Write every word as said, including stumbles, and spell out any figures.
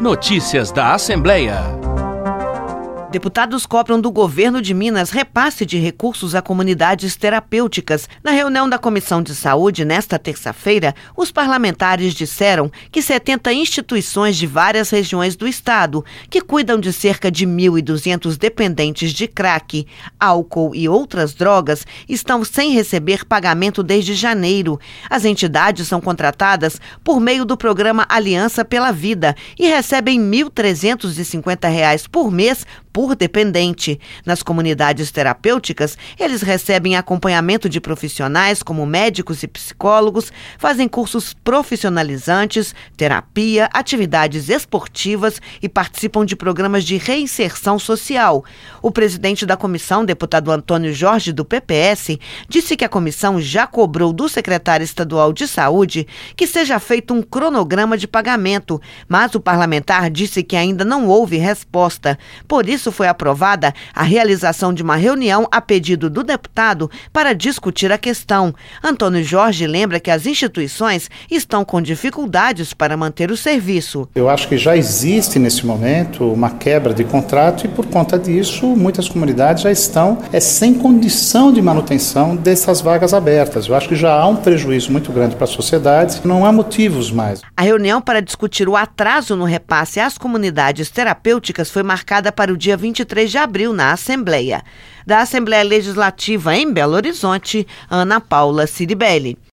Notícias da Assembleia. Deputados cobram do governo de Minas repasse de recursos a comunidades terapêuticas. Na reunião da Comissão de Saúde, nesta terça-feira, os parlamentares disseram que setenta instituições de várias regiões do estado, que cuidam de cerca de mil e duzentos dependentes de crack, álcool e outras drogas, estão sem receber pagamento desde janeiro. As entidades são contratadas por meio do programa Aliança pela Vida e recebem mil trezentos e cinquenta reais por mês por dependente. Nas comunidades terapêuticas, eles recebem acompanhamento de profissionais como médicos e psicólogos, fazem cursos profissionalizantes, terapia, atividades esportivas e participam de programas de reinserção social. O presidente da comissão, deputado Antônio Jorge, do P P S, disse que a comissão já cobrou do secretário estadual de saúde que seja feito um cronograma de pagamento, mas o parlamentar disse que ainda não houve resposta. Por isso, foi aprovada a realização de uma reunião a pedido do deputado para discutir a questão. Antônio Jorge lembra que as instituições estão com dificuldades para manter o serviço. Eu acho que já existe nesse momento uma quebra de contrato e por conta disso muitas comunidades já estão é, sem condição de manutenção dessas vagas abertas. Eu acho que já há um prejuízo muito grande para a sociedade, não há motivos mais. A reunião para discutir o atraso no repasse às comunidades terapêuticas foi marcada para o dia vinte e três de abril na Assembleia. Da Assembleia Legislativa em Belo Horizonte, Ana Paula Ciribelli.